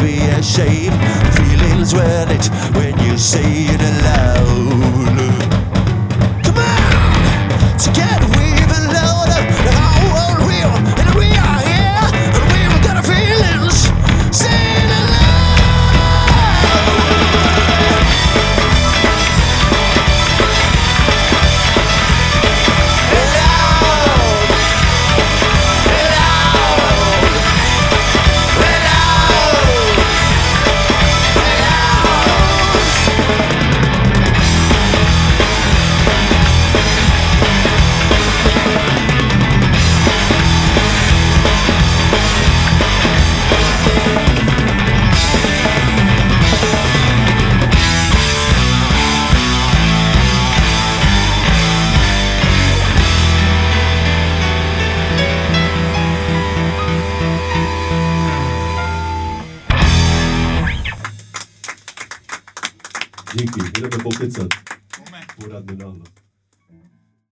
be ashamed. Feelings worth it when you say it aloud. Come on, together we've louder. The whole world real, and we are here, and we've got our feelings. Say it aloud. Díky, budeme pokecat. Poradne na hlas.